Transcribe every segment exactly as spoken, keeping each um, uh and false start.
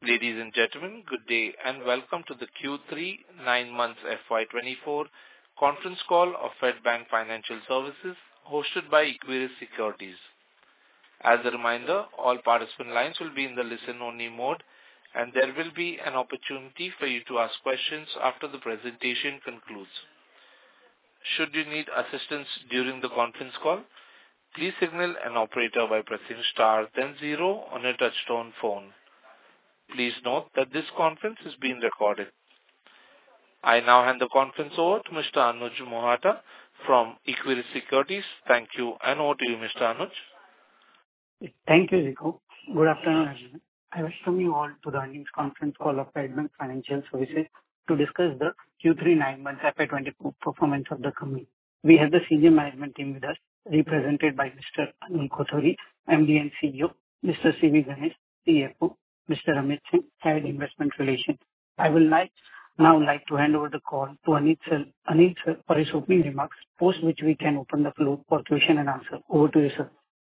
Ladies and gentlemen, good day and welcome to the Q three nine months F Y twenty-four conference call of Fedbank Financial Services hosted by Equirus Securities. As a reminder, all participant lines will be in the listen-only mode and there will be an opportunity for you to ask questions after the presentation concludes. Should you need assistance during the conference call, please signal an operator by pressing star then zero on a touchtone phone. Please note that this conference is being recorded. I now hand the conference over to Mister Anuj Mohata from Equirus Securities. Thank you, and over to you, Mister Anuj. Thank you, Zico. Good afternoon, everyone. I welcome you all to the earnings conference call of Fedbank Financial Services to discuss the Q three nine months F Y twenty-four performance of the company. We have the senior management team with us, represented by Mister Anil Kothari, M D and C E O, Mister C V Ganesh, C F O, Mister Amit Singh, Head Investment Relations. I will like, now like to hand over the call to Anil sir, Anil sir for his opening remarks, post which we can open the floor for question and answer. Over to you, sir.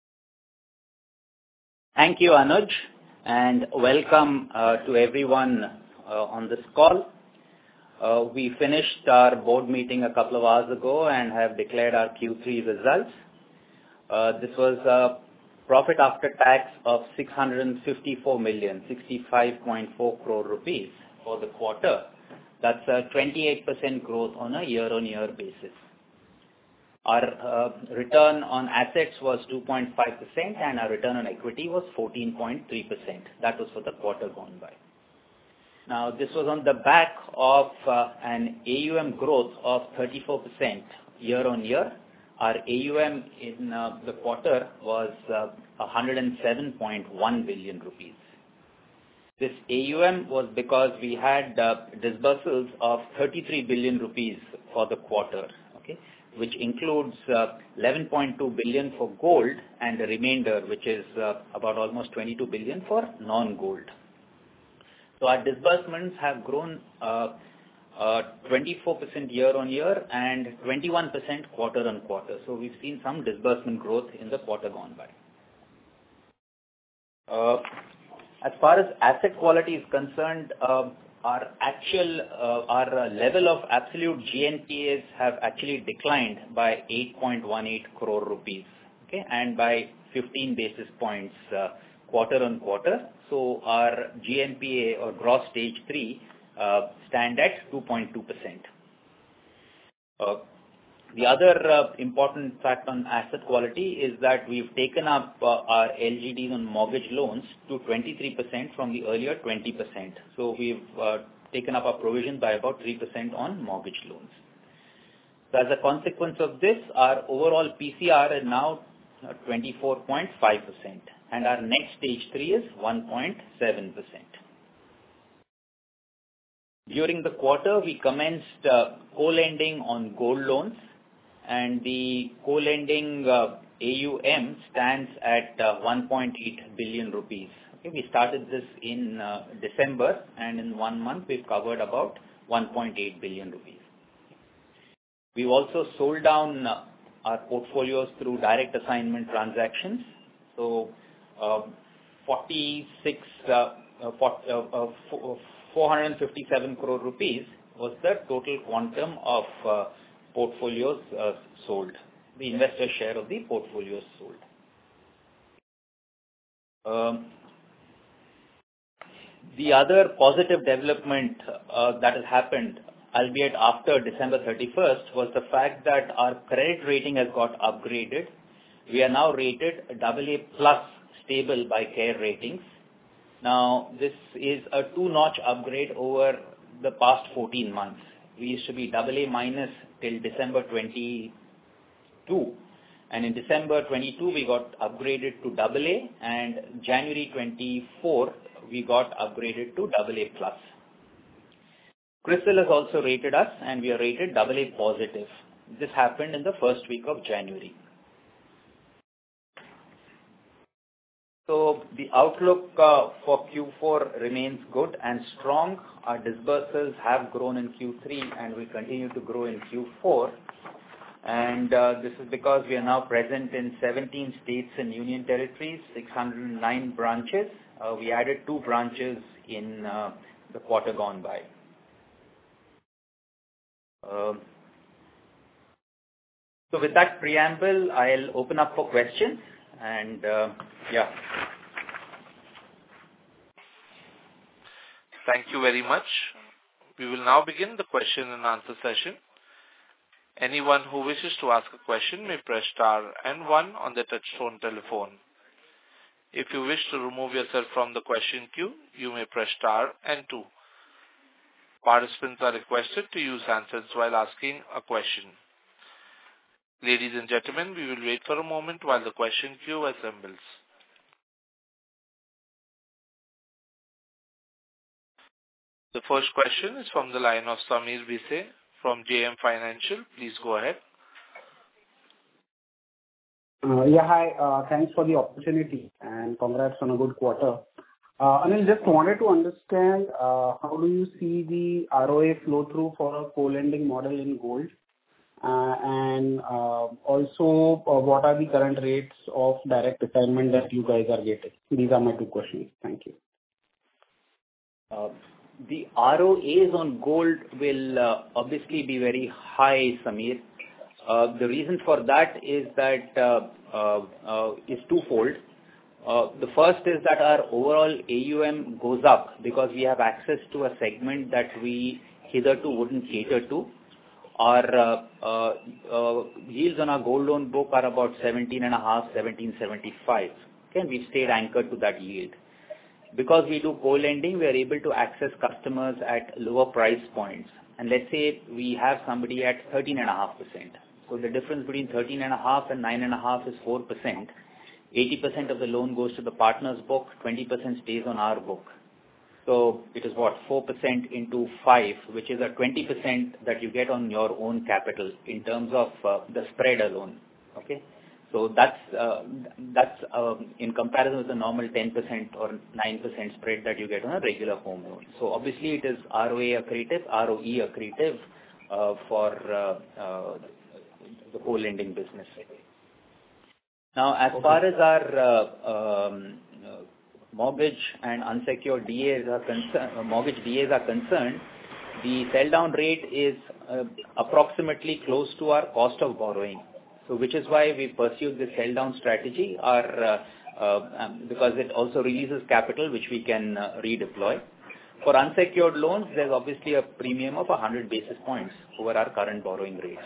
Thank you, Anuj, and welcome uh, to everyone uh, on this call. Uh, we finished our board meeting a couple of hours ago and have declared our Q three results. Uh, this was a profit after tax of six hundred fifty-four million, sixty-five point four crore rupees for the quarter. That's a twenty-eight percent growth on a year-on-year basis. Our uh, return on assets was two point five percent and our return on equity was fourteen point three percent. That was for the quarter gone by. Now, this was on the back of uh, an A U M growth of thirty-four percent year-on-year. Our A U M in uh, the quarter was uh, one hundred seven point one billion rupees. This A U M was because we had uh, disbursals of thirty-three billion rupees for the quarter, okay, which includes uh, eleven point two billion for gold and the remainder, which is uh, about almost twenty-two billion for non-gold. So our disbursements have grown uh, Uh, twenty-four percent year-on-year and twenty-one percent quarter-on-quarter. So we've seen some disbursement growth in the quarter gone by. Uh, as far as asset quality is concerned, uh, our actual, uh, our uh, level of absolute G N P As have actually declined by eight point one eight crore rupees, okay, and by fifteen basis points uh, quarter-on-quarter. So our G N P A or gross stage three Uh, stand at two point two percent. Uh, the other uh, important fact on asset quality is that we've taken up uh, our L G Ds on mortgage loans to twenty-three percent from the earlier twenty percent. So we've uh, taken up our provision by about three percent on mortgage loans. So as a consequence of this, our overall P C R is now twenty-four point five percent and our next stage three is one point seven percent. During the quarter, we commenced uh, co-lending on gold loans, and the co-lending uh, A U M stands at uh, one point eight billion rupees. Okay, we started this in uh, December, and in one month, we've covered about one point eight billion rupees. We've also sold down uh, our portfolios through direct assignment transactions. So, uh, forty-six, uh, uh, for, uh, uh, four hundred fifty-seven crore rupees was the total quantum of uh, portfolios uh, sold, the investor share of the portfolios sold. Um, the other positive development uh, that has happened, albeit after December thirty-first, was the fact that our credit rating has got upgraded. We are now rated double A plus stable by CARE Ratings. Now, this is a two-notch upgrade over the past fourteen months. We used to be double A minus till December twenty-two. And in December twenty-two, we got upgraded to double A. And January twenty-four, we got upgraded to double A plus. CRISIL has also rated us, and we are rated double A positive. This happened in the first week of January. So the outlook uh, for Q four remains good and strong. Our disbursals have grown in Q three and will continue to grow in Q four. And uh, this is because we are now present in seventeen states and union territories, six hundred nine branches. Uh, we added two branches in uh, the quarter gone by. Uh, so with that preamble, I'll open up for questions. And uh, yeah. Thank you very much. We will now begin the question and answer session. Anyone who wishes to ask a question may press star and one on the touchtone telephone. If you wish to remove yourself from the question queue, you may press star and two. Participants are requested to use handsets while asking a question. Ladies and gentlemen, we will wait for a moment while the question queue assembles. The first question is from the line of Sameer Bhise from J M Financial. Please go ahead. Uh, yeah, hi. Uh, thanks for the opportunity and congrats on a good quarter. Uh, Anil, just wanted to understand uh, how do you see the R O A flow through for a co-lending model in gold? Uh, and uh, also, uh, what are the current rates of direct assignment that you guys are getting? These are my two questions. Thank you. Uh, The R O As on gold will uh, obviously be very high, Sameer. Uh, the reason for that is that uh, uh, uh, is twofold. Uh, the first is that our overall A U M goes up because we have access to a segment that we hitherto wouldn't cater to. Our uh, uh, uh, yields on our gold loan book are about seventeen and a half, seventeen seventy-five. Okay, and we've stayed anchored to that yield. Because we do co-lending, we are able to access customers at lower price points. And let's say we have somebody at thirteen point five percent. So the difference between thirteen point five and nine point five is four percent. eighty percent of the loan goes to the partner's book, twenty percent stays on our book. So it is what, four percent into five, which is a twenty percent that you get on your own capital in terms of uh, the spread alone. Okay. So that's uh, that's um, in comparison with the normal ten percent or nine percent spread that you get on a regular home loan. So obviously it is R O A accretive, R O E accretive uh, for uh, uh, the co-lending business. Now, as okay. far as our uh, um, uh, mortgage and unsecured D As are concerned, uh, mortgage D As are concerned, the sell down rate is uh, approximately close to our cost of borrowing. So which is why we pursued this sell down strategy, or, uh, uh, um, because it also releases capital which we can uh, redeploy. For unsecured loans, there's obviously a premium of one hundred basis points over our current borrowing rates.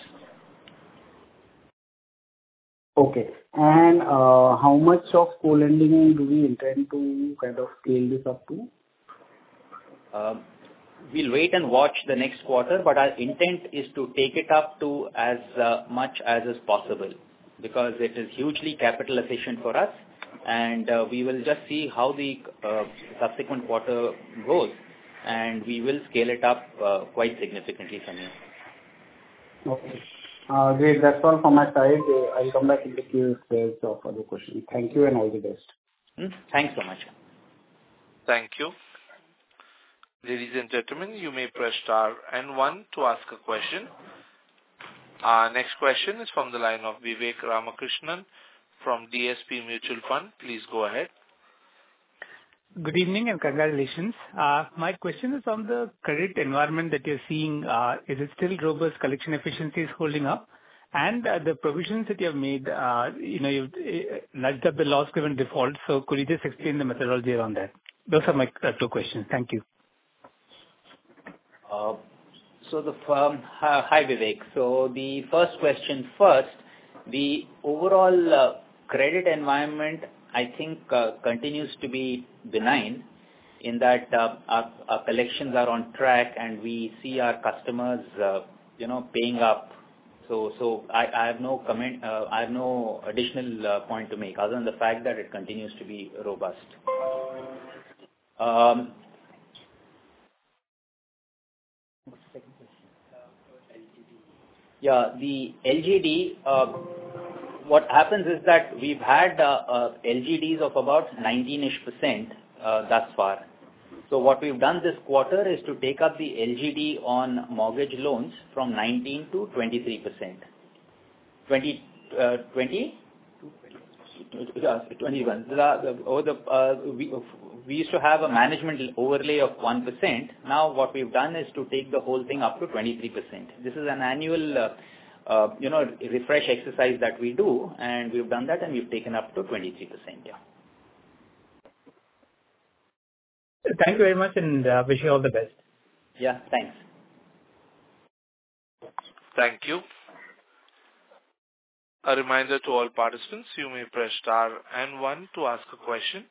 Okay. And uh, how much of co-lending do we intend to kind of scale this up to? Uh, We'll wait and watch the next quarter, but our intent is to take it up to as uh, much as is possible because it is hugely capital efficient for us, and uh, we will just see how the uh, subsequent quarter goes, and we will scale it up uh, quite significantly from here. Okay. Uh, great. That's all from my side. Uh, I'll come back in the queue if there's no further questions. Thank you and all the best. Hmm? Thanks so much. Thank you. Ladies and gentlemen, you may press star and one to ask a question. Our next question is from the line of Vivek Ramakrishnan from D S P Mutual Fund. Please go ahead. Good evening and congratulations. Uh, my question is on the credit environment that you're seeing. Uh, is it still robust? Collection efficiency is holding up? And uh, the provisions that you have made, uh, you know, you've uh, nudged up the loss given default. So could you just explain the methodology around that? Those are my uh, two questions. Thank you. Uh, so the firm, uh, hi Vivek. So the first question first, the overall uh, credit environment, I think, uh, continues to be benign in that uh, our, our collections are on track and we see our customers, uh, you know, paying up. So, so I, I have no comment, uh, I have no additional uh, point to make other than the fact that it continues to be robust. Um, Yeah, the L G D, uh, what happens is that we've had uh, uh, L G Ds of about nineteen-ish percent uh, thus far. So what we've done this quarter is to take up the L G D on mortgage loans from nineteen to twenty-three percent. twenty, uh, twenty? twenty-one. The, the, over the, uh, we, we used to have a management overlay of one percent. Now what we've done is to take the whole thing up to twenty-three percent. This is an annual, uh, uh, you know, refresh exercise that we do, and we've done that and we've taken up to twenty-three percent. Yeah. Thank you very much, and uh, wish you all the best. Yeah, thanks. Thank you. A reminder to all participants, you may press star and one to ask a question.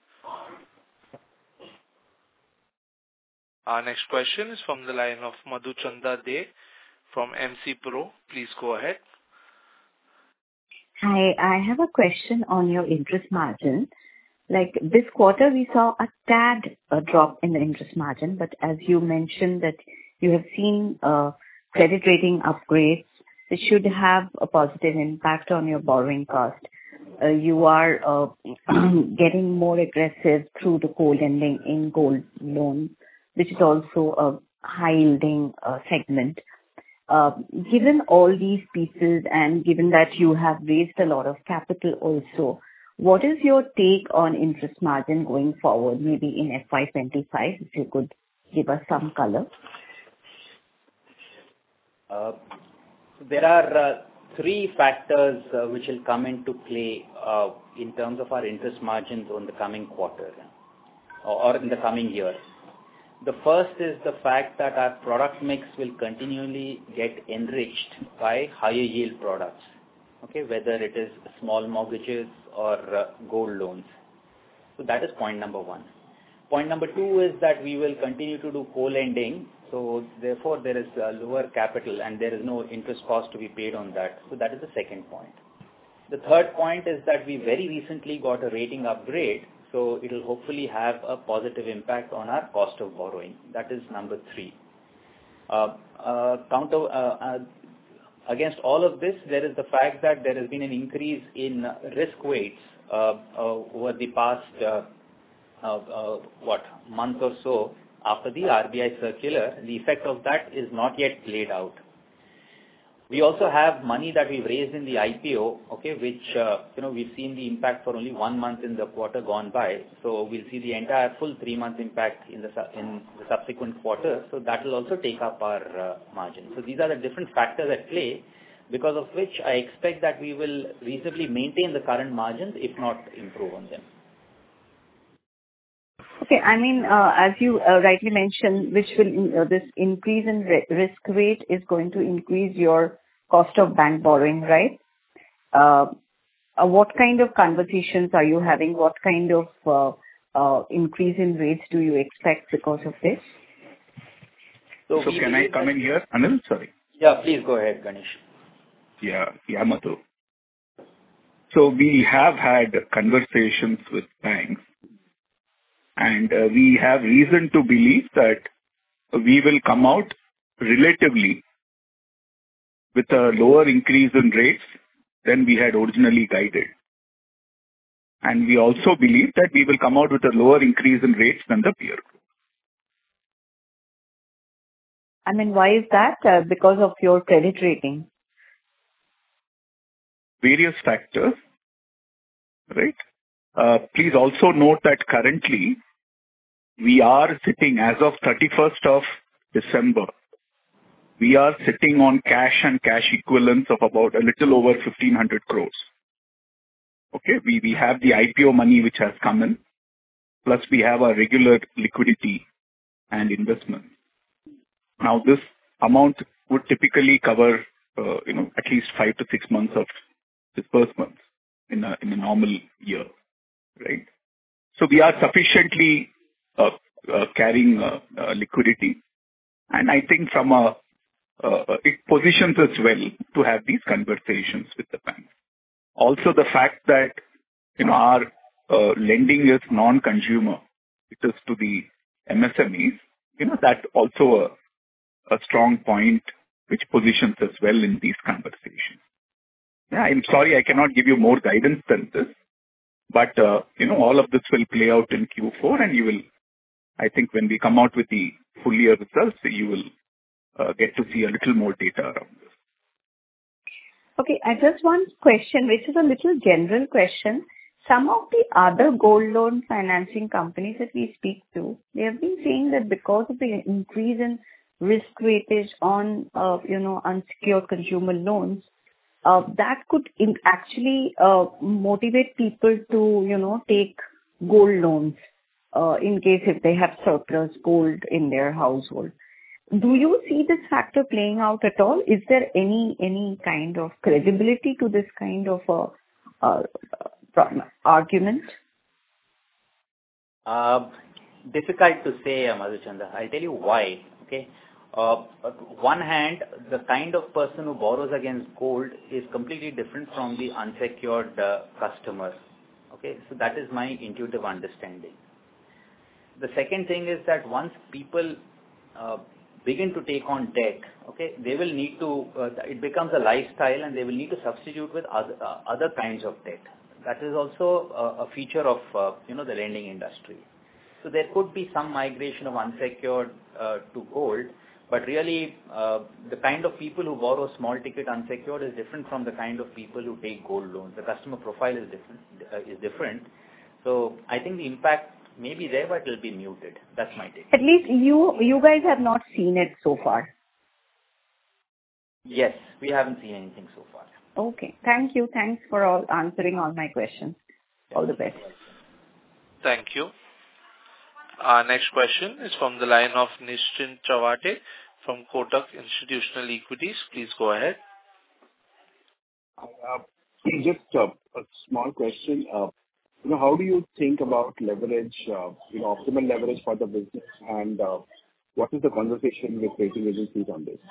Our next question is from the line of Madhuchanda De from M C Pro. Please go ahead. Hi, I have a question on your interest margin. Like this quarter, we saw a tad a drop in the interest margin, but as you mentioned that you have seen uh, credit rating upgrades, it should have a positive impact on your borrowing cost. Uh, you are uh, getting more aggressive through the co-lending in gold loans, which is also a high-yielding uh, segment. Uh, given all these pieces and given that you have raised a lot of capital also, what is your take on interest margin going forward, maybe in F Y twenty-five, if you could give us some color? Uh, there are uh, three factors uh, which will come into play uh, in terms of our interest margins on the coming quarter or, or in the coming year. The first is the fact that our product mix will continually get enriched by higher yield products, okay, whether it is small mortgages or uh, gold loans. So that is point number one. Point number two is that we will continue to do co-lending. So therefore there is uh, lower capital and there is no interest cost to be paid on that. So that is the second point. The third point is that we very recently got a rating upgrade. So it will hopefully have a positive impact on our cost of borrowing. That is number three. Uh, uh, counter, uh, uh, against all of this, there is the fact that there has been an increase in risk weights uh, uh, over the past, uh, uh, uh, what, month or so after the R B I circular. The effect of that is not yet played out. We also have money that we've raised in the I P O, okay, which, uh, you know, we've seen the impact for only one month in the quarter gone by. So we'll see the entire full three month impact in the, in the subsequent quarter. So that will also take up our uh, margin. So these are the different factors at play, because of which I expect that we will reasonably maintain the current margins, if not improve on them. Okay, I mean, uh, as you uh, rightly mentioned, which will uh, this increase in re- risk weight is going to increase your cost of bank borrowing, right? Uh, uh, what kind of conversations are you having? What kind of uh, uh, increase in rates do you expect because of this? So, so can I come in here, Anil? Sorry. Yeah, please go ahead, Ganesh. Yeah, yeah, Madhu. So we have had conversations with banks, and uh, we have reason to believe that we will come out relatively with a lower increase in rates than we had originally guided. And we also believe that we will come out with a lower increase in rates than the peer group. I mean, why is that? Uh, because of your credit rating? Various factors, right? Uh, please also note that currently we are sitting, as of thirty-first of December, we are sitting on cash and cash equivalents of about a little over fifteen hundred crores. Okay, we, we have the I P O money which has come in, plus we have our regular liquidity and investment. Now this amount would typically cover, uh, you know, at least five to six months of disbursements in a, in a normal year, right? So we are sufficiently uh, uh, carrying uh, uh, liquidity, and I think from a uh, it positions us well to have these conversations with the bank. Also, the fact that you know our uh, lending is non-consumer, it is to the M S M Es. You know that also a, a strong point which positions us well in these conversations. Yeah, I'm sorry I cannot give you more guidance than this, but uh, you know all of this will play out in Q four, and you will, I think, when we come out with the full year results, you will uh, get to see a little more data around this. Okay, I just one question, which is a little general question. Some of the other gold loan financing companies that we speak to, they have been saying that because of the increase in risk weightage on, uh, you know, unsecured consumer loans, uh, that could in actually uh, motivate people to, you know, take gold loans uh, in case if they have surplus gold in their household. Do you see this factor playing out at all? Is there any any kind of credibility to this kind of a, uh, argument? Uh, difficult to say, Madhuchanda. I'll tell you why. Okay. Uh, on one hand, the kind of person who borrows against gold is completely different from the unsecured uh, customer. Okay, so that is my intuitive understanding. The second thing is that once people uh, begin to take on debt, okay, they will need to, uh, it becomes a lifestyle and they will need to substitute with other, uh, other kinds of debt. That is also a, a feature of, uh, you know, the lending industry. So there could be some migration of unsecured uh, to gold, but really uh, the kind of people who borrow small ticket unsecured is different from the kind of people who take gold loans. The customer profile is different. Uh, is different. So I think the impact may be there, but it will be muted. That's my take. At least you you guys have not seen it so far. Yes, we haven't seen anything so far. Okay. Thank you. Thanks for all answering all my questions. All the best. Thank you. Our next question is from the line of Nischint Chawathe from Kotak Institutional Equities. Please go ahead. Uh, just uh, a small question. Uh, you know, how do you think about leverage, uh, you know, optimal leverage for the business, and uh, what is the conversation with rating agencies on this?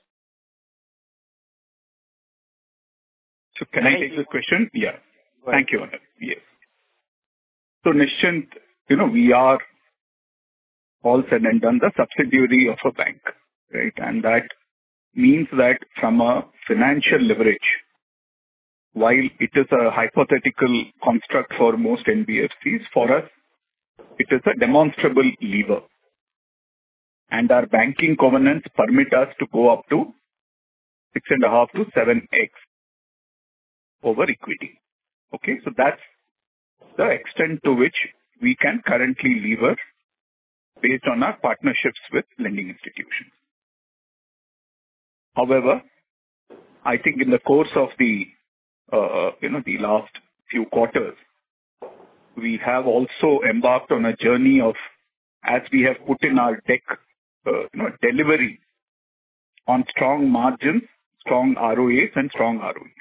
So can I take this question? Yeah. Thank you, Anil. Yes. So Nischint, you know, we are all said and done the subsidiary of a bank, right? And that means that from a financial leverage, while it is a hypothetical construct for most N B F Cs, for us, it is a demonstrable lever. And our banking covenants permit us to go up to six and a half to seven X over equity. Okay, so that's the extent to which we can currently lever based on our partnerships with lending institutions. However, I think in the course of the uh, you know the last few quarters, we have also embarked on a journey of, as we have put in our deck, uh, you know, delivery on strong margins, strong R O As, and strong R O Es.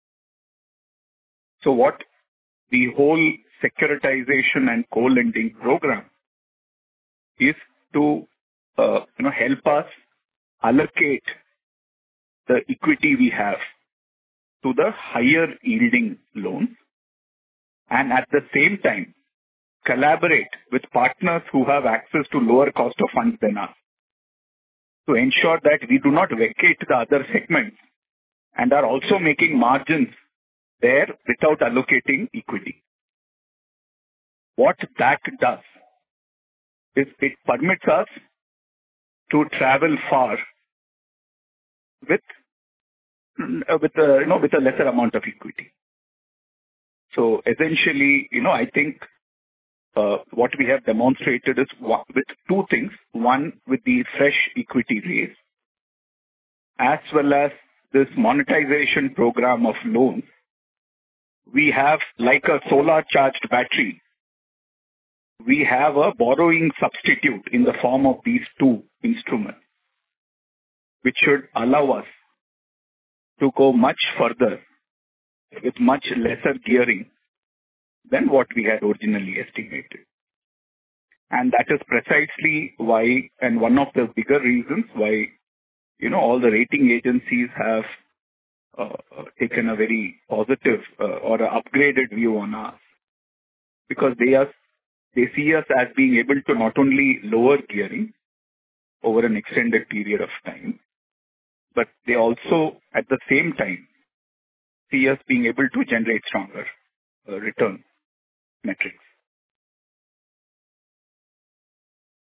So what the whole securitization and co-lending program is to uh, you know help us allocate the equity we have to the higher yielding loans, and at the same time collaborate with partners who have access to lower cost of funds than us, to ensure that we do not vacate the other segments and are also making margins there without allocating equity. What that does is it permits us to travel far with uh, with a, you know with a lesser amount of equity. So essentially, you know, I think uh, what we have demonstrated is one, with two things: one, with the fresh equity raise, as well as this monetization program of loans. We have, like a solar charged battery, we have a borrowing substitute in the form of these two instruments, which should allow us to go much further with much lesser gearing than what we had originally estimated. And that is precisely why, and one of the bigger reasons why, you know, all the rating agencies have uh, taken a very positive uh, or a upgraded view on us, because they are they see us as being able to not only lower gearing over an extended period of time, but they also at the same time see us being able to generate stronger uh, return metrics.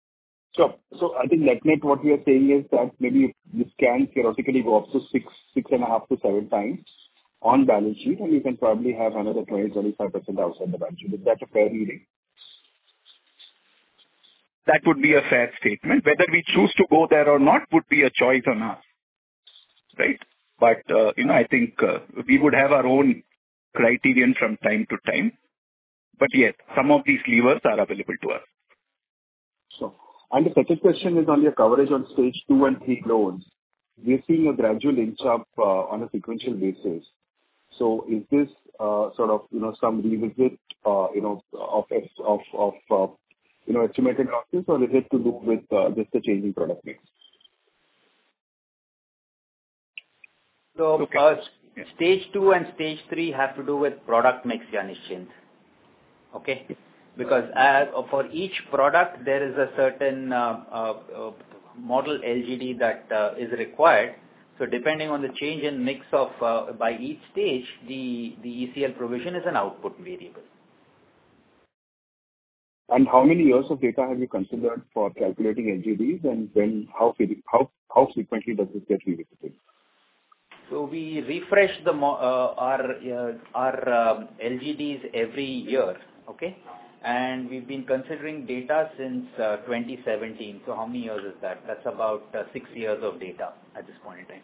Sure. So I think net-net, what we are saying is that maybe this can theoretically go up to six, six and a half to seven times on balance sheet, and you can probably have another twenty to twenty-five percent outside the balance sheet. Is that a fair reading? That would be a fair statement. Whether we choose to go there or not would be a choice on us, right? But, uh, you know, I think uh, we would have our own criterion from time to time. But yes, some of these levers are available to us. Sure. And the second question is on your coverage on stage two and three loans. We're seeing a gradual inch up uh, on a sequential basis. So is this uh, sort of, you know, some revisit, uh, you know, of, of, of uh, you know, estimated losses, or is it to do with uh, just the changing product mix? So Okay. uh, stage two and stage three have to do with product mix, yeah, Nischint. Okay? Because as for each product, there is a certain uh, uh, uh, model L G D that uh, is required. So depending on the change in mix of uh, by each stage, the, the E C L provision is an output variable. And how many years of data have you considered for calculating L G Ds, and when, how, how, how frequently does this get revisited? So we refresh the mo- uh, our uh, our um, L G Ds every year, okay? And we've been considering data since uh, twenty seventeen. So how many years is that? That's about uh, six years of data at this point in time.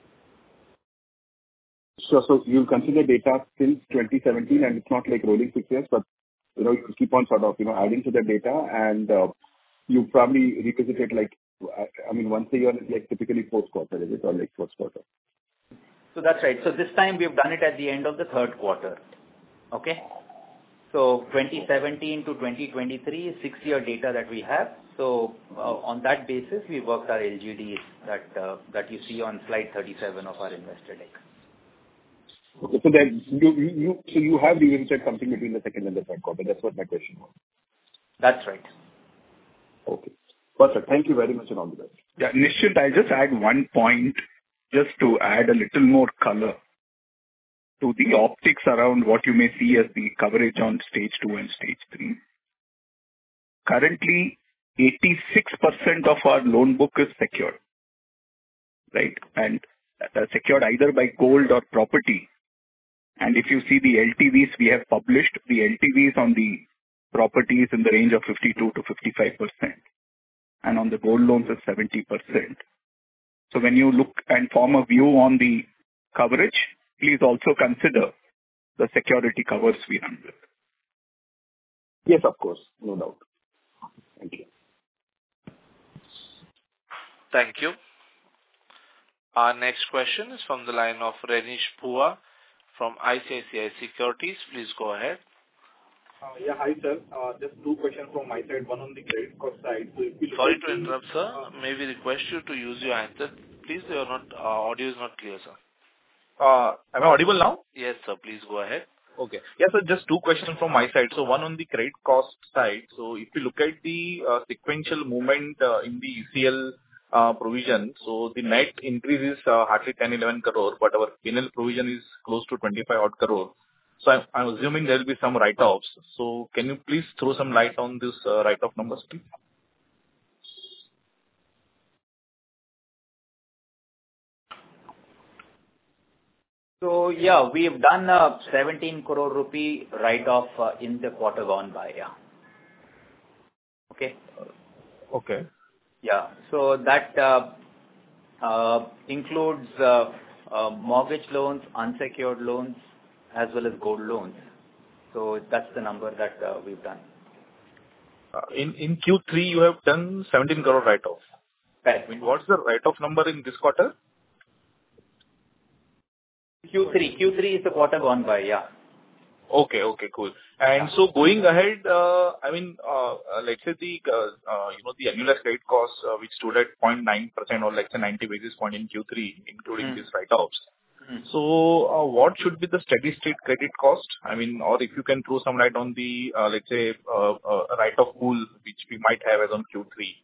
So, so you consider data since twenty seventeen, and it's not like rolling six years, but, you know, you keep on sort of, you know, adding to the data, and uh, you probably revisit it like, I mean, once a year is like typically fourth quarter, is it, or like first quarter? So that's right. So this time we've done it at the end of the third quarter, okay? So twenty seventeen to twenty twenty-three is six-year data that we have. So uh, on that basis, we worked our L G Ds that uh, that you see on slide thirty-seven of our investor deck. Okay, so then you, you, you, so you have revisited something between the second and the third quarter. That's what my question was. That's right. Okay. Perfect. Thank you very much, and all the best. Yeah, Nischint, I'll just add one point just to add a little more color to the optics around what you may see as the coverage on stage two and stage three. Currently, eighty-six percent of our loan book is secured, right? And uh, secured either by gold or property. And if you see the L T Vs we have published, the L T Vs on the property is in the range of fifty-two to fifty-five percent. And on the gold loans is seventy percent. So when you look and form a view on the coverage, please also consider the security covers we run with. Yes, of course. No doubt. Thank you. Thank you. Our next question is from the line of Renish Bhuva from I C I C I Securities. Please go ahead. Uh, yeah, hi sir. Uh, just two questions from my side. One on the credit cost side. So if you look Sorry at to the, interrupt, sir. Uh, May we request you to use your answer? Please, your not, uh, audio is not clear, sir. uh, am I audible now? Yes, sir. Please go ahead. Okay. Yeah, so just two questions from my side. So one on the credit cost side. So if you look at the uh, sequential movement uh, in the E C L uh, provision, so the net increase is uh, hardly ten, eleven crore, but our P and L provision is close to twenty-five odd crore. So I'm, I'm assuming there will be some write-offs. So can you please throw some light on this uh, write-off numbers, please? So yeah, we've done a seventeen crore rupee write-off uh, in the quarter gone by, yeah. Okay. Okay. Yeah. So that uh, uh, includes uh, uh, mortgage loans, unsecured loans, as well as gold loans. So that's the number that uh, we've done. Uh, in, in Q three, you have done seventeen crore write-off. Correct. I mean, what's the write-off number in this quarter? Q three. Q three is the quarter gone by, yeah. Okay, okay, cool. And so going ahead, uh, I mean, uh, uh, let's say the, uh, uh, you know, the annualized credit costs, uh, which stood at zero point nine percent or let's say ninety basis point in Q three, including Mm. these write-offs. Mm. So, uh, what should be the steady state credit cost? I mean, or if you can throw some light on the, uh, let's say, uh, uh, write-off pool, which we might have as on Q three.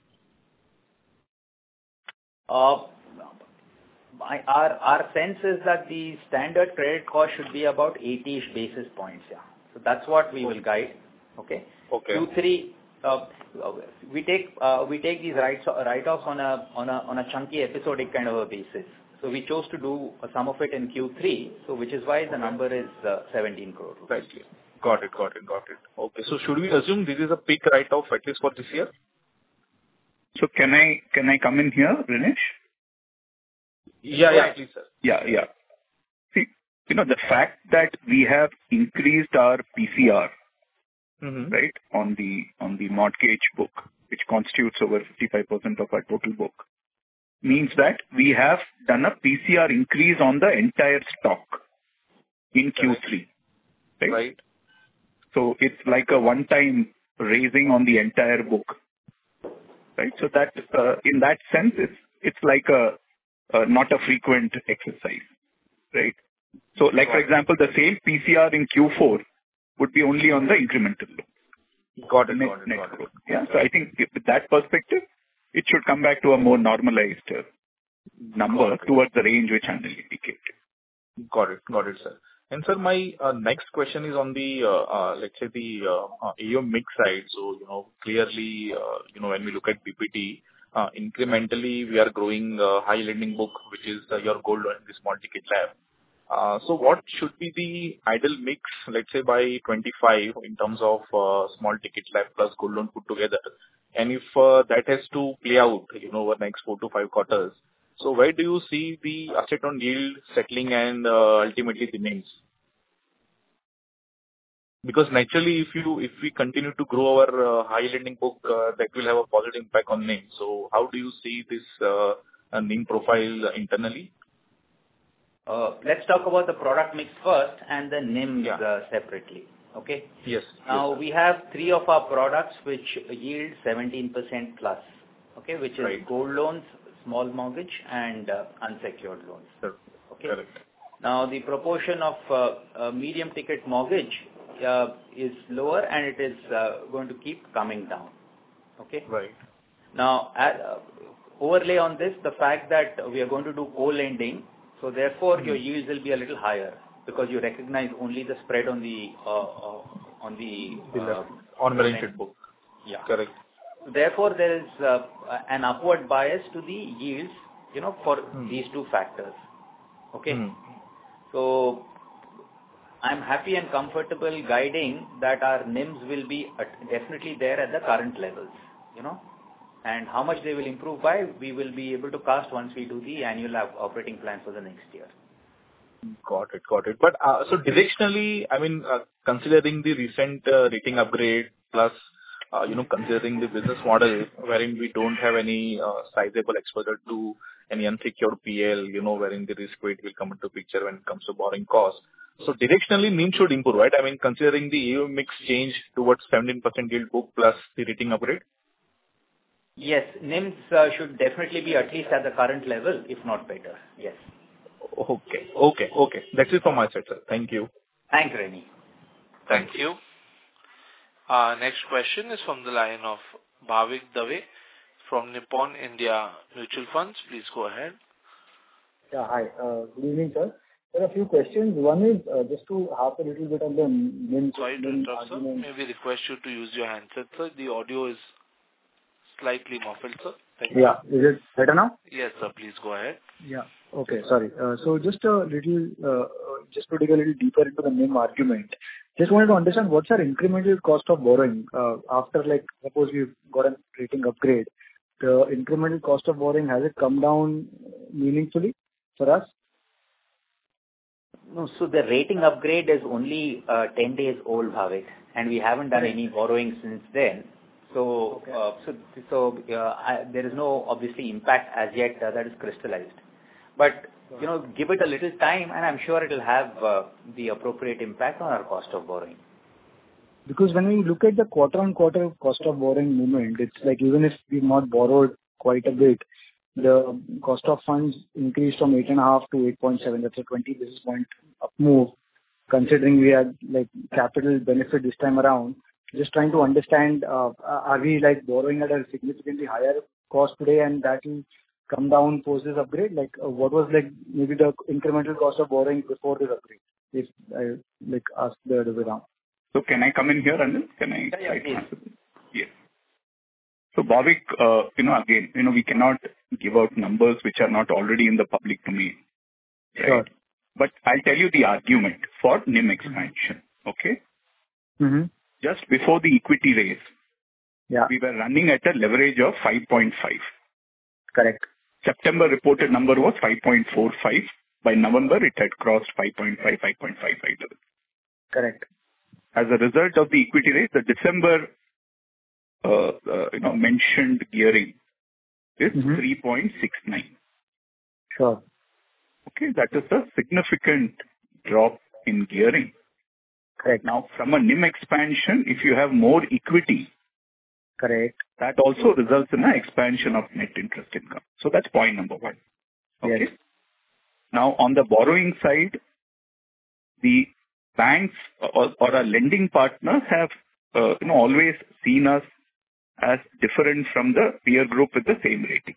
Uh, my, our, our sense is that the standard credit cost should be about eighty-ish basis points, yeah. So that's what we will guide, okay? Okay. Q three, uh, we take uh, we take these write write-offs on a on a on a chunky episodic kind of a basis. So we chose to do some of it in Q three, so which is why the number is uh, seventeen crore. Right. Got it. Got it. Got it. Okay. So should we assume this is a peak write-off at least for this year? So can I can I come in here, Rinesh? Yeah, yeah, please, sir. Yeah, yeah. See, you know, the fact that we have increased our P C R, mm-hmm. right, on the on the mortgage book, which constitutes over fifty-five percent of our total book, means that we have done a P C R increase on the entire stock in Q three. Right? Right. So it's like a one-time raising on the entire book. Right. So that uh, in that sense, it's it's like a uh, not a frequent exercise. Right. So like, for example, the same P C R in Q four would be only on the incremental loan. Got it. Net, got it. net Got growth. it. Yeah. So I think with that perspective, it should come back to a more normalized uh, number towards the range which Anil indicated. Got it. Got it, sir. And sir, my uh, next question is on the, uh, uh, let's say the uh, uh, A U M mix side. So, you know, clearly, uh, you know, when we look at P P T, uh, incrementally we are growing uh, high lending book, which is uh, your gold loan, the small ticket lab. Uh, so what should be the ideal mix, let's say by twenty-five in terms of uh, small ticket lab plus gold loan put together? And if uh, that has to play out, you know, over next four to five quarters, so where do you see the asset on yield settling and uh, ultimately the names? Because naturally, if you if we continue to grow our uh, high lending book, uh, that will have a positive impact on NIM. So how do you see this uh, uh, NIM profile uh, internally? Uh, let's talk about the product mix first and the NIMs yeah. uh, separately. Okay? Yes. Now, yes, we have three of our products which yield seventeen percent plus, okay, which is right. gold loans, small mortgage, and uh, unsecured loans. Sure. Okay? Correct. Now, the proportion of uh, uh, medium ticket mortgage uh, is lower, and it is uh, going to keep coming down. Okay? Right. Now, add, uh, overlay on this, the fact that we are going to do co-lending, so therefore mm-hmm. your yields will be a little higher because you recognize only the spread on the uh, uh, on the uh, on the book. Yeah. Correct. Therefore, there is uh, an upward bias to the yields, you know, for mm. these two factors. Okay. Mm. So, I'm happy and comfortable guiding that our NIMs will be at, definitely there at the current levels, you know. And how much they will improve by, we will be able to cast once we do the annual operating plan for the next year. Got it, got it. But uh, so directionally, I mean, uh, considering the recent uh, rating upgrade plus, uh, you know, considering the business model wherein we don't have any uh, sizable exposure to any unsecured P L, you know, wherein the risk weight will come into picture when it comes to borrowing costs. So directionally, NIM should improve, right? I mean, considering the A U M mix change towards seventeen percent yield book plus the rating upgrade. Yes, NIMs uh, should definitely be at least at the current level, if not better. Yes. Okay, okay, okay. That's it from my side, sir. Thank you. Thank you, Reni. Thank you. Uh, next question is from the line of Bhavik Dave from Nippon India Mutual Funds. Please go ahead. Yeah, hi. Uh, good evening, sir. There are a few questions. One is uh, just to harp a little bit on the NIM. Sorry to interrupt, sir. May we request you to use your handset, sir? The audio is slightly muffled, sir. Thank you. Yeah. Is it better now? Yes, sir. Please go ahead. Yeah. Okay. Sorry. Uh, so just a little, uh, just to dig a little deeper into the NIM argument. Just wanted to understand what's our incremental cost of borrowing uh, after, like, suppose we've got a rating upgrade. The incremental cost of borrowing, has it come down meaningfully for us? No. So the rating upgrade is only uh, ten days old, Bhavik, and we haven't done right. any borrowing since then. So, okay. uh, so, so uh, I, there is no obviously impact as yet uh, that is crystallized. But, you know, give it a little time and I'm sure it will have uh, the appropriate impact on our cost of borrowing. Because when we look at the quarter-on-quarter cost of borrowing movement, it's like even if we've not borrowed quite a bit, the cost of funds increased from eight point five to eight point seven. That's a twenty basis point up move, considering we had like capital benefit this time around. Just trying to understand, uh, are we like borrowing at a significantly higher cost today and that will come down post this upgrade? Like uh, what was like maybe the incremental cost of borrowing before this upgrade? If I like ask the other way around. So can I come in here, Anil? Can I? Yeah, yeah, please. Yes. So, Bhavik, uh, you know, again, you know, we cannot give out numbers which are not already in the public domain. Right? Sure. But I'll tell you the argument for N I M expansion. Okay? Mm-hmm. Just before the equity raise, Yeah. we were running at a leverage of five point five. Correct. September reported number was five point four five. By November, it had crossed five point five, five point five five level. Correct. As a result of the equity raise, the December uh, uh, you know, mentioned gearing is Mm-hmm. three point six nine. Sure. Okay, that is a significant drop in gearing. Correct. Now, from a N I M expansion, if you have more equity, Correct. that also results in an expansion of net interest income. So that's point number one. Okay. Yes. Now, on the borrowing side, the banks or, or our lending partners have uh, you know, always seen us as different from the peer group with the same rating,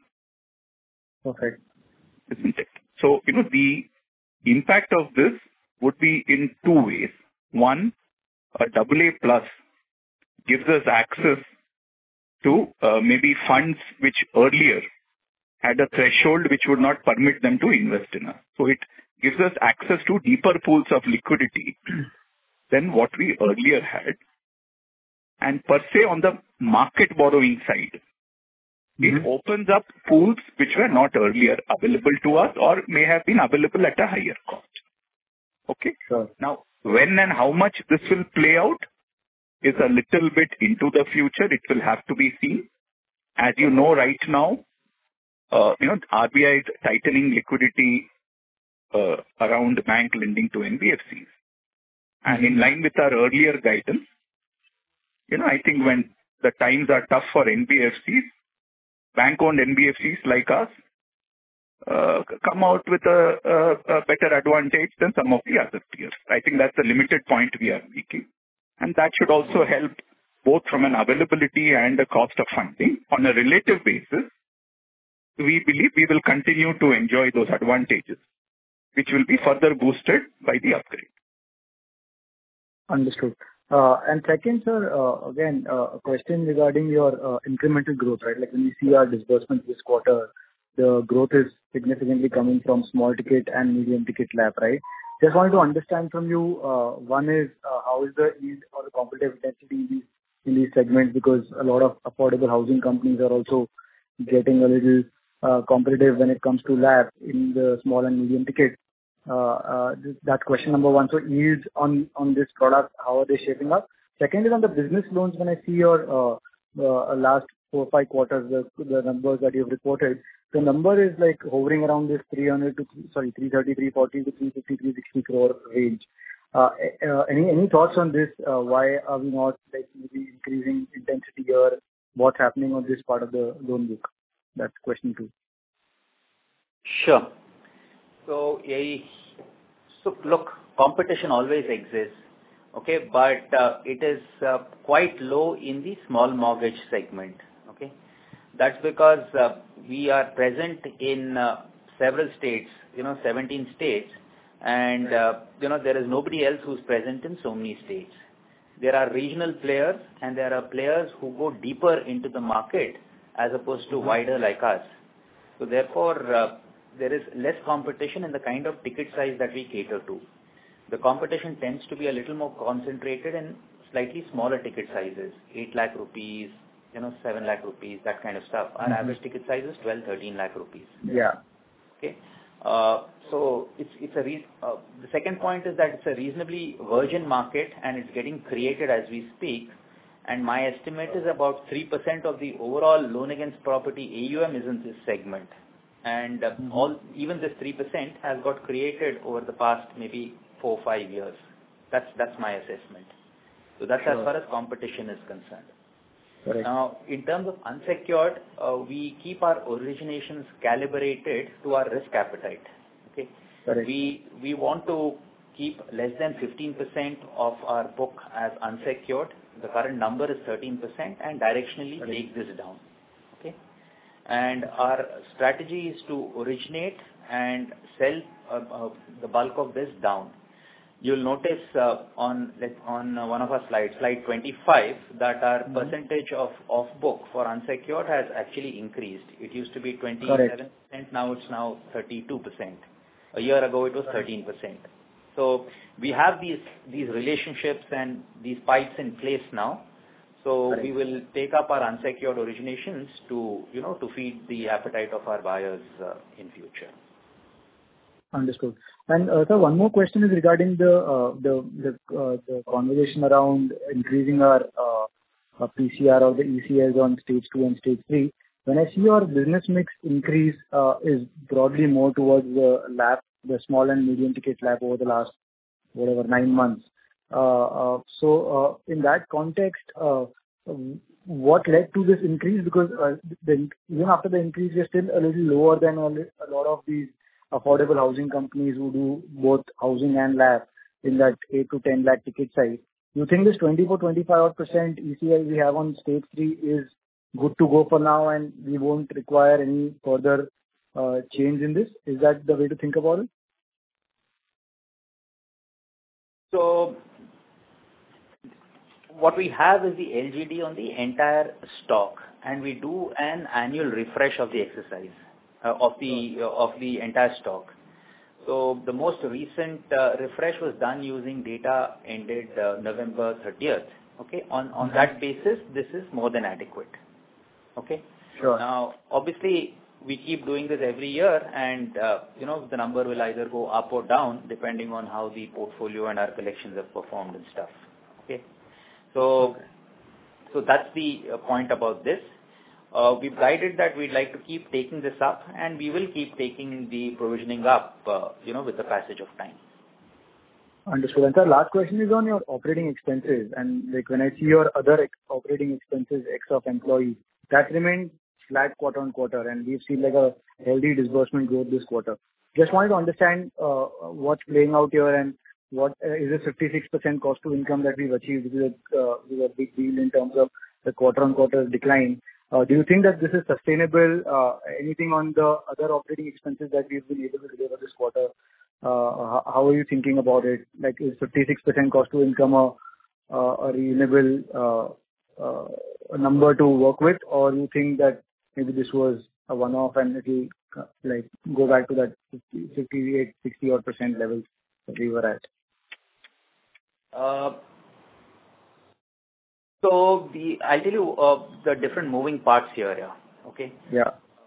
Perfect. isn't it? So, you know, the impact of this would be in two ways. One, a double A plus gives us access to uh, maybe funds which earlier had a threshold which would not permit them to invest in us. So it gives us access to deeper pools of liquidity than what we earlier had. And per se on the market borrowing side, Mm-hmm. it opens up pools which were not earlier available to us or may have been available at a higher cost. Okay? Sure. Now, when and how much this will play out is a little bit into the future. It will have to be seen. As you know right now, uh, you know, R B I is tightening liquidity uh, around bank lending to N B F Cs. And in line with our earlier guidance, you know, I think when the times are tough for N B F Cs, bank-owned N B F Cs like us uh, come out with a, a, a better advantage than some of the other peers. I think that's the limited point we are making. And that should also help both from an availability and a cost of funding. On a relative basis, we believe we will continue to enjoy those advantages, which will be further boosted by the upgrade. Understood. Uh, And second, sir, uh, again, uh, a question regarding your uh, incremental growth, right? Like when we see our disbursement this quarter, the growth is significantly coming from small ticket and medium ticket L A P, right? Just wanted to understand from you, uh, one is, uh, how is the yield or the competitive intensity in these, in these segments? Because a lot of affordable housing companies are also getting a little uh, competitive when it comes to L A P in the small and medium ticket. Uh, uh, That's question number one. So yields on on this product, how are they shaping up? Second is on the business loans. When I see your uh, uh, last four, five quarters, the the numbers that you've reported, the number is like hovering around this three hundred to, sorry, three thirty, three forty to three fifty, three sixty crore range. Uh, uh, Any any thoughts on this? Uh, Why are we not like maybe increasing intensity here? What's happening on this part of the loan book? That's question two. Sure. So, eh, so look, competition always exists, okay, but uh, it is uh, quite low in the small mortgage segment, okay. That's because uh, we are present in uh, several states, you know, seventeen states, and, uh, you know, there is nobody else who's present in so many states. There are regional players and there are players who go deeper into the market as opposed to wider like us. So therefore, uh, there is less competition in the kind of ticket size that we cater to. The competition tends to be a little more concentrated in slightly smaller ticket sizes, eight lakh rupees, you know, seven lakh rupees, that kind of stuff. Our mm-hmm. average ticket size is twelve, thirteen lakh rupees. Yeah. Okay. Uh, so it's it's a re- uh, the second point is that it's a reasonably virgin market and it's getting created as we speak. And my estimate is about three percent of the overall loan against property A U M is in this segment. And uh, mm-hmm. all even this three percent has got created over the past maybe four or five years. That's that's my assessment. So that's sure. as far as competition is concerned. Correct. Now, in terms of unsecured, uh, we keep our originations calibrated to our risk appetite. Okay. Correct. We we want to keep less than fifteen percent of our book as unsecured. The current number is thirteen percent, and directionally Correct. take this down. Okay. And our strategy is to originate and sell uh, uh, the bulk of this down. you'll notice uh, on let, on uh, one of our slides, slide twenty-five, that our mm-hmm. percentage of off book for unsecured has actually increased. It used to be twenty-seven percent, Correct. Now it's now thirty-two percent. A year ago it was thirteen percent. So we have these these relationships and these pipes in place now. So Correct. We will take up our unsecured originations to you know to feed the appetite of our buyers uh, in future. Understood. And uh, sir, one more question is regarding the uh, the the, uh, the conversation around increasing our uh, P C R or the E C Ls on stage two and stage three. When I see your business mix increase uh, is broadly more towards the L A P, the small and medium ticket L A P over the last whatever nine months. Uh, uh, so uh, in that context, uh, what led to this increase? Because uh, the, even after the increase, we're still a little lower than a, a lot of these affordable housing companies who do both housing and L A P in that eight to ten lakh ticket size. You think this twenty-four, twenty-five percent E C L we have on stage three is good to go for now and we won't require any further uh, change in this? Is that the way to think about it? So what we have is the L G D on the entire stock, and we do an annual refresh of the exercise. Uh, of the uh, of the entire stock. So the most recent uh, refresh was done using data ended uh, November thirtieth. Okay, on on that basis, this is more than adequate. Okay. Sure. Now, obviously, we keep doing this every year, and uh, you know the number will either go up or down depending on how the portfolio and our collections have performed and stuff. Okay. So, so that's the uh, point about this. Uh, we've guided that we'd like to keep taking this up, and we will keep taking the provisioning up, uh, you know, with the passage of time. Understood. And sir, last question is on your operating expenses. And like when I see your other ex- operating expenses, ex of employees, that remained flat quarter on quarter, and we've seen like a healthy disbursement growth this quarter. Just wanted to understand uh, what's playing out here and what uh, is this fifty-six percent cost to income that we've achieved. This is a, uh, this is a big deal in terms of the quarter on quarter decline. Uh, do you think that this is sustainable? Uh, anything on the other operating expenses that we've been able to deliver this quarter? Uh, how are you thinking about it? Like, is fifty-six percent cost to income a, a reasonable uh, uh, number to work with, or you think that maybe this was a one-off and it will uh, like go back to that fifty, fifty-eight, sixty odd percent levels that we were at? Uh, So the I'll tell you uh, the different moving parts here. Yeah. Okay. Yeah.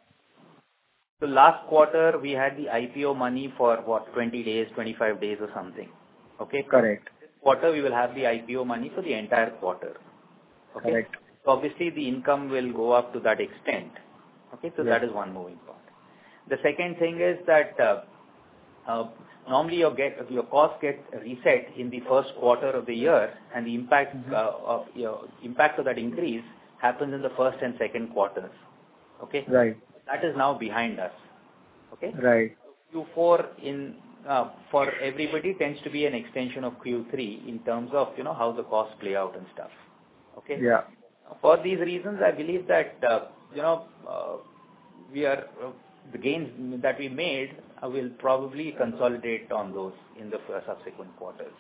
So last quarter we had the I P O money for what twenty days, twenty-five days or something. Okay. Correct. This quarter we will have the I P O money for the entire quarter. Okay. Correct. So obviously the income will go up to that extent. Okay. So yes. That is one moving part. The second thing is that uh, uh, normally your get your costs get reset in the first quarter of the year, and the impact mm-hmm. uh, of your impact of that increase happens in the first and second quarters. Okay, right. That is now behind us. Okay, right. Q four in uh, for everybody tends to be an extension of Q three in terms of you know how the costs play out and stuff. Okay. Yeah. For these reasons, I believe that uh, you know uh, we are. Uh, The gains that we made uh, will probably consolidate on those in the subsequent quarters.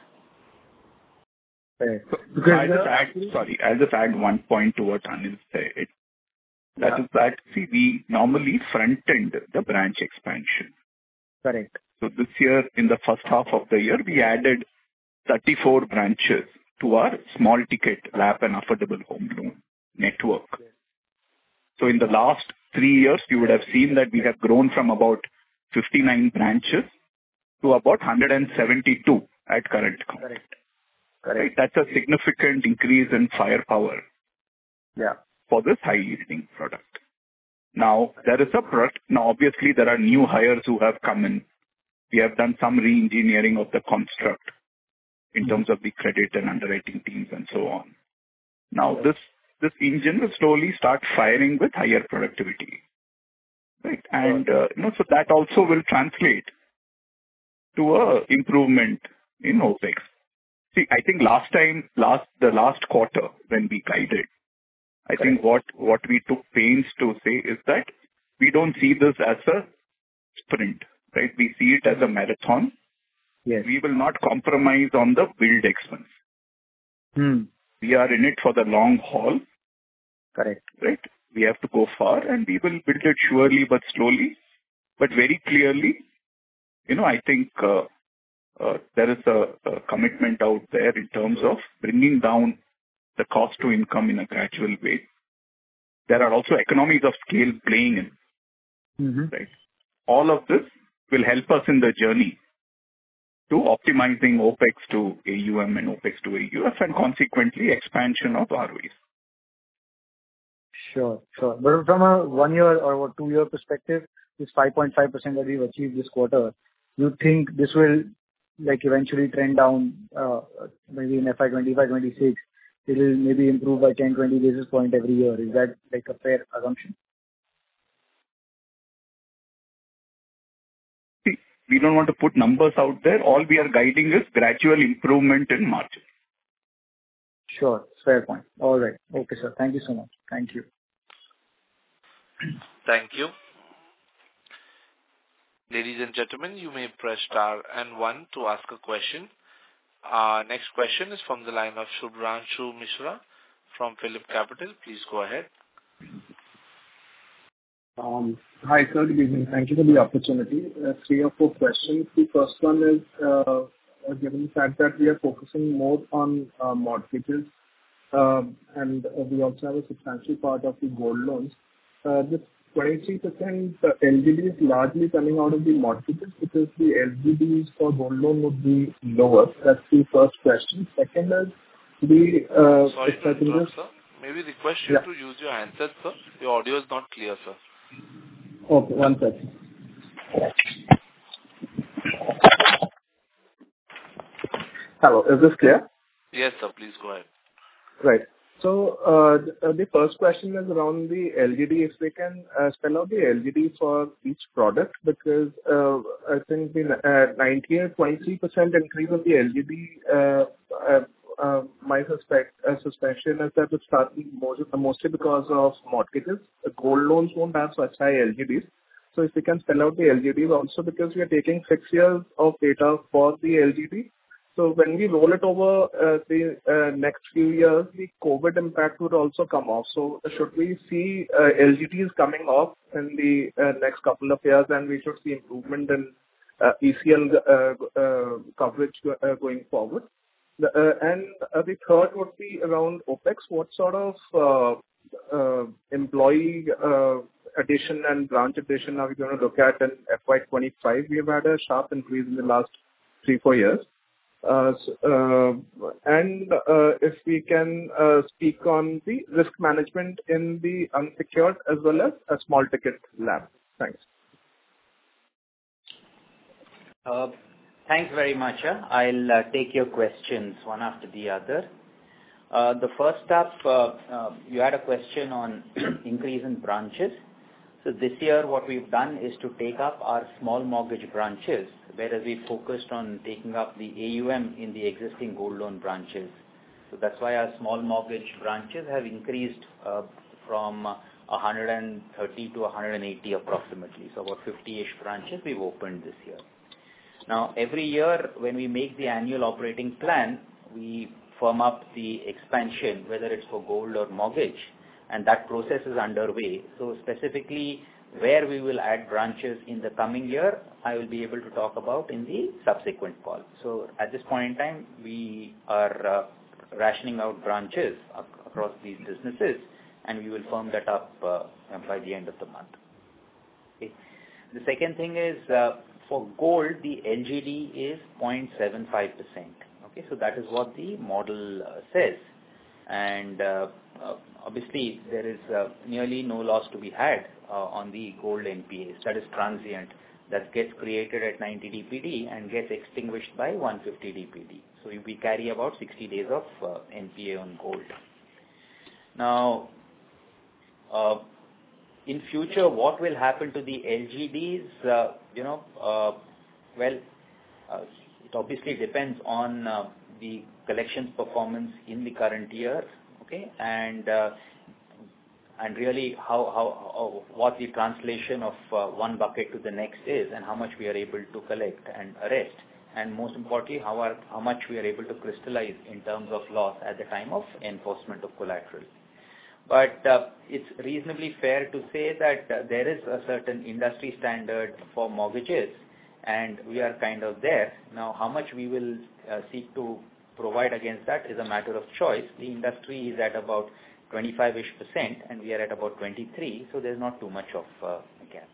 Right. So, I'll just add, sorry, I'll just add one point to what Anil said. That yeah. is that, see, we normally front-end the branch expansion. Correct. So this year, in the first half of the year, we added thirty-four branches to our small ticket L A P and affordable home loan network. Yes. So in the last three years, you would have seen that we have grown from about fifty-nine branches to about one hundred seventy-two at current count. Correct. Correct. Right? That's a significant increase in firepower yeah. for this high-yielding product. Now, there is a product. Now, obviously, there are new hires who have come in. We have done some re-engineering of the construct in mm-hmm. terms of the credit and underwriting teams and so on. Now, yes. this This engine will slowly start firing with higher productivity, right? And uh, you know, so that also will translate to a improvement in OpEx. See, I think last time, last the last quarter when we guided, I Correct. think what what we took pains to say is that we don't see this as a sprint, right? We see it as a marathon, Yes. we will not compromise on the build expense. Hmm. We are in it for the long haul. Correct. Right? We have to go far, and we will build it surely but slowly, but very clearly. You know, I think uh, uh, there is a, a commitment out there in terms of bringing down the cost to income in a gradual way. There are also economies of scale playing in. Mm-hmm. Right? All of this will help us in the journey to optimizing OpEx to A U M and OpEx to A U F, and consequently expansion of R O Es. Sure, sure. But from a one-year or a two-year perspective, this five point five percent that we've achieved this quarter, you think this will like eventually trend down, uh, maybe in F Y twenty-five twenty-six, it will maybe improve by ten twenty basis point every year. Is that like a fair assumption? See, we don't want to put numbers out there. All we are guiding is gradual improvement in margin. Sure. Fair point. All right. Okay, sir. Thank you so much. Thank you. Thank you. Ladies and gentlemen, you may press star and one to ask a question. Our next question is from the line of Shubhranshu Mishra from Phillip Capital. Please go ahead. Um, hi, sir. Good evening. Thank you for the opportunity. Uh, three or four questions. The first one is, uh, given the fact that we are focusing more on uh, mortgages, uh, and uh, we also have a substantial part of the gold loans. Uh, this twenty-three percent L G D is largely coming out of the mortgages because the L G Ds for gold loan would be lower. That's the first question. Second is the... Uh, Sorry to interrupt, sir. Maybe request you yeah. to use your handset, sir. Your audio is not clear, sir. Okay, one second. Hello, is this clear? Yes, sir. Please go ahead. Right. So, uh, the first question is around the L G D. If we can uh, spell out the L G D for each product, because uh, I think the uh, ninety or twenty-three percent increase of the L G D, uh, uh, uh, my suspect, uh, suspicion is that it's starting mostly because of mortgages. The gold loans won't have such high L G Ds. So if we can spell out the L G Ds also, because we are taking six years of data for the L G D. So when we roll it over uh, the uh, next few years, the COVID impact would also come off. So should we see uh, L G Ds coming off in the uh, next couple of years, and we should see improvement in uh, E C L uh, uh, coverage uh, going forward? The, uh, and uh, the third would be around OpEx. What sort of uh, uh, employee uh, addition and branch addition are we going to look at in F Y twenty-five? We have had a sharp increase in the last three, four years. Uh, uh, and uh, if we can uh, speak on the risk management in the unsecured as well as a small ticket lab. Thanks. Uh, thanks very much. Huh? I'll uh, take your questions one after the other. Uh, the first up, uh, uh, you had a question on increase in branches. So this year what we've done is to take up our small mortgage branches, whereas we focused on taking up the A U M in the existing gold loan branches. So that's why our small mortgage branches have increased uh, from uh, one hundred thirty to one hundred eighty approximately. So about fifty-ish branches we've opened this year. Now every year when we make the annual operating plan, we firm up the expansion, whether it's for gold or mortgage. And that process is underway. So specifically where we will add branches in the coming year, I will be able to talk about in the subsequent call. So at this point in time, we are uh, rationing out branches ac- across these businesses, and we will firm that up uh, by the end of the month. Okay. The second thing is uh, for gold, the L G D is zero point seven five percent. Okay, so that is what the model uh, says. And uh, uh, obviously there is uh, nearly no loss to be had uh, on the gold N P As. That is transient. That gets created at ninety D P D and gets extinguished by one hundred fifty D P D. So we carry about sixty days of uh, N P A on gold. Now, uh, in future, what will happen to the L G Ds? Uh, you know, uh, well, uh, it obviously depends on uh, the collections performance in the current year, okay, and uh, and really how, how how what the translation of uh, one bucket to the next is, and how much we are able to collect and arrest, and most importantly, how, are, how much we are able to crystallize in terms of loss at the time of enforcement of collateral. But uh, it's reasonably fair to say that uh, there is a certain industry standard for mortgages, and we are kind of there. Now, how much we will uh, seek to provide against that is a matter of choice. The industry is at about twenty-five-ish percent, and we are at about twenty-three, so there's not too much of uh, a gap.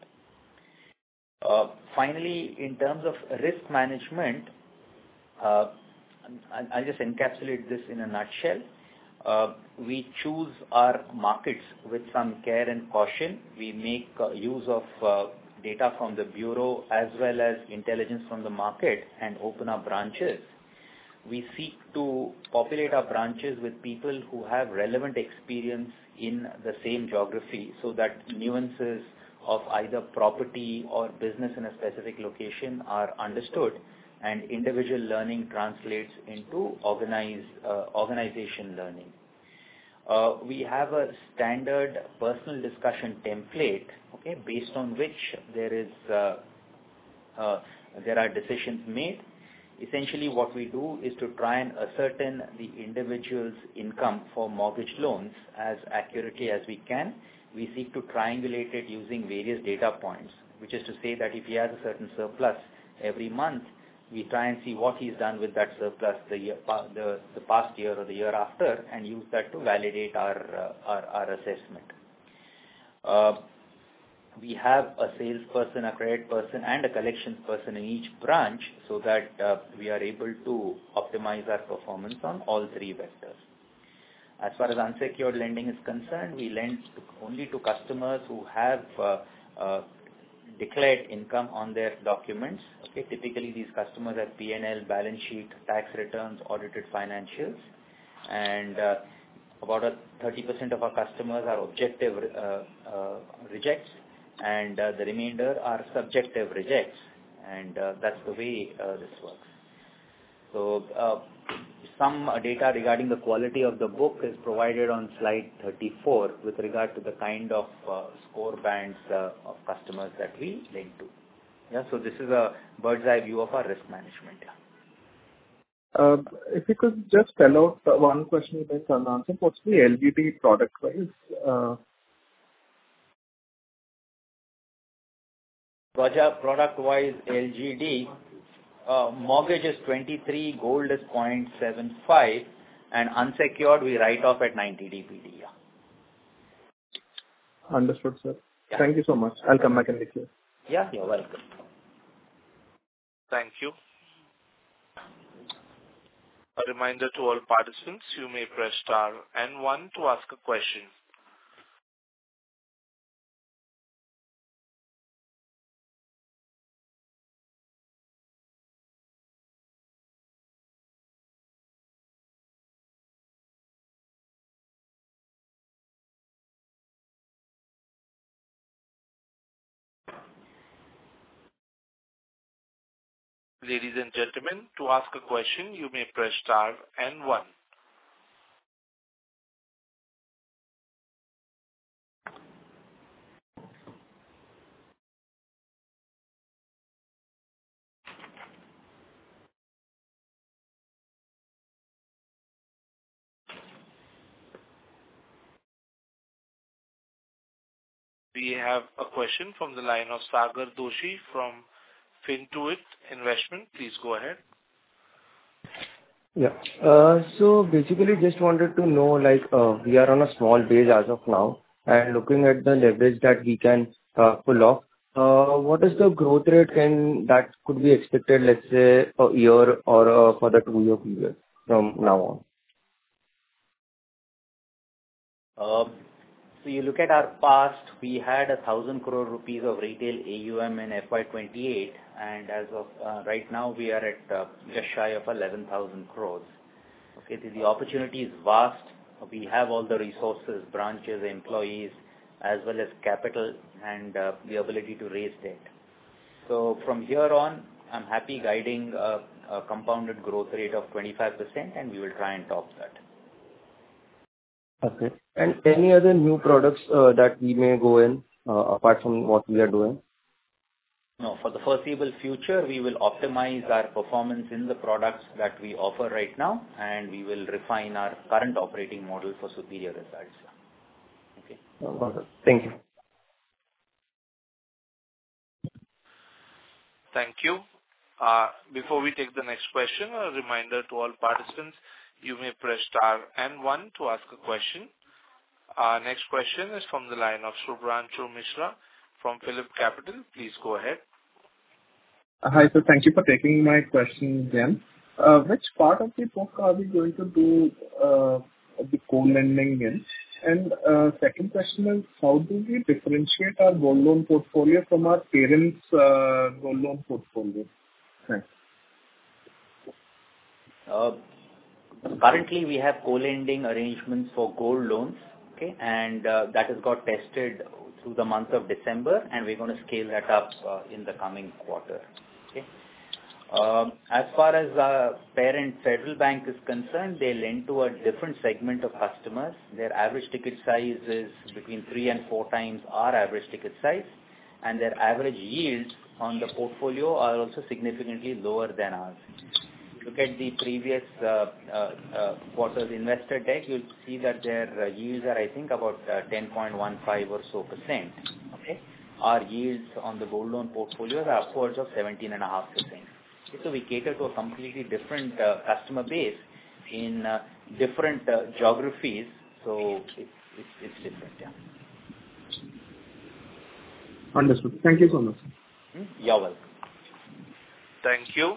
Uh, finally, in terms of risk management, uh, I'll just encapsulate this in a nutshell. Uh, we choose our markets with some care and caution. We make uh, use of uh, data from the bureau as well as intelligence from the market and open our branches. We seek to populate our branches with people who have relevant experience in the same geography so that nuances of either property or business in a specific location are understood and individual learning translates into organized, uh, organization learning. Uh, we have a standard personal discussion template, okay, based on which there is uh, uh, there are decisions made. Essentially, what we do is to try and ascertain the individual's income for mortgage loans as accurately as we can. We seek to triangulate it using various data points, which is to say that if he has a certain surplus every month, we try and see what he's done with that surplus the year, the, the past year or the year after, and use that to validate our uh, our, our assessment. Uh, we have a salesperson, a credit person, and a collections person in each branch, so that uh, we are able to optimize our performance on all three vectors. As far as unsecured lending is concerned, we lend to, only to customers who have uh, uh, declared income on their documents. Okay, typically these customers have P and L, balance sheet, tax returns, audited financials, and uh, about a thirty percent of our customers are objective uh, uh, rejects, and uh, the remainder are subjective rejects, and uh, that's the way uh, this works. So uh, some data regarding the quality of the book is provided on slide thirty-four with regard to the kind of uh, score bands uh, of customers that we lend to. Yeah, so this is a bird's eye view of our risk management. Yeah. Uh, if you could just spell out uh, one question you guys can answer, what's the L G D product-wise? Uh, Product-wise L G D, uh, mortgage is twenty-three, gold is zero point seven five, and unsecured we write off at ninety D P D. Yeah. Understood, sir. Yeah. Thank you so much. I'll come back in the queue. Yeah, you're welcome. Thank you. A reminder to all participants, you may press star and one to ask a question. Ladies and gentlemen, to ask a question, you may press star and one. We have a question from the line of Sagar Doshi from Fintuit Investment. Please go ahead. Yeah. Uh, so basically just wanted to know, like, uh, we are on a small base as of now, and looking at the leverage that we can uh, pull off, uh, what is the growth rate can that could be expected, let's say, a year or uh, for the two-year period from now on? Um, So you look at our past, we had a thousand crore rupees of retail A U M in F Y twenty-eight, and as of uh, right now, we are at uh, just shy of eleven thousand crores. Okay, the, the opportunity is vast. We have all the resources, branches, employees, as well as capital and uh, the ability to raise debt. So from here on, I'm happy guiding a, a compounded growth rate of twenty-five percent, and we will try and top that. Okay. And any other new products uh, that we may go in uh, apart from what we are doing? No, for the foreseeable future, we will optimize our performance in the products that we offer right now, and we will refine our current operating model for superior results. Okay. Okay. Thank you. Thank you. Uh, Before we take the next question, a reminder to all participants, you may press star and one to ask a question. Our next question is from the line of Shubhranshu Mishra from Phillip Capital. Please go ahead. Hi, sir. Thank you for taking my question again. Uh, Which part of the book are we going to do uh, the co-lending in? And uh, second question is, how do we differentiate our gold loan portfolio from our parents' uh, gold loan portfolio? Thanks. Uh, Currently, we have co-lending arrangements for gold loans, okay, and uh, that has got tested through the month of December, and we're going to scale that up uh, in the coming quarter. Okay. Um, as far as our parent Federal Bank is concerned, they lend to a different segment of customers. Their average ticket size is between three and four times our average ticket size, and their average yields on the portfolio are also significantly lower than ours. Look at the previous uh, uh, uh, quarter's investor deck, you'll see that their uh, yields are, I think, about uh, ten point one five or so percent. Okay, our yields on the gold loan portfolios are upwards of seventeen and a half percent. So we cater to a completely different uh, customer base in uh, different uh, geographies. So it's it's, it's different. Yeah. Understood. Thank you so much. Hmm? You're welcome. Thank you.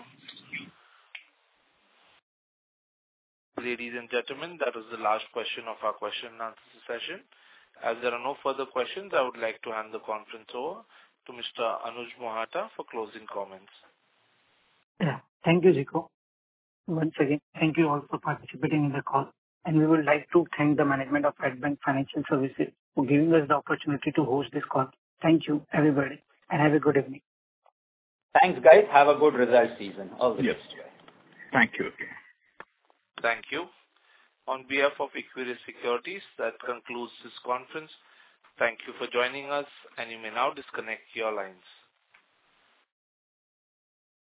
Ladies and gentlemen, that was the last question of our question and answer session. As there are no further questions, I would like to hand the conference over to Mister Anuj Mohata for closing comments. Yeah. Thank you, Zico. Once again, thank you all for participating in the call. And we would like to thank the management of Fedbank Financial Services for giving us the opportunity to host this call. Thank you, everybody, and have a good evening. Thanks, guys. Have a good result season. All the Yes. best. Thank you. Thank you. On behalf of Equirus Securities, that concludes this conference. Thank you for joining us, and you may now disconnect your lines.